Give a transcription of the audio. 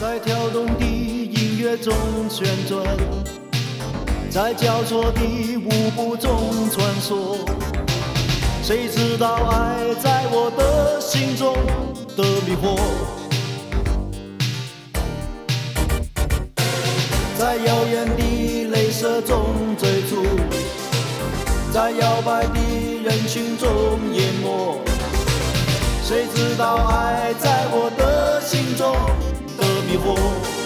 在跳动的音乐中旋转，在交错的舞步中穿梭。谁知道爱在我的心中的迷惑？在遥远的镭射中追逐，在摇摆的人群中淹没。谁知道爱在我的心中的迷惑？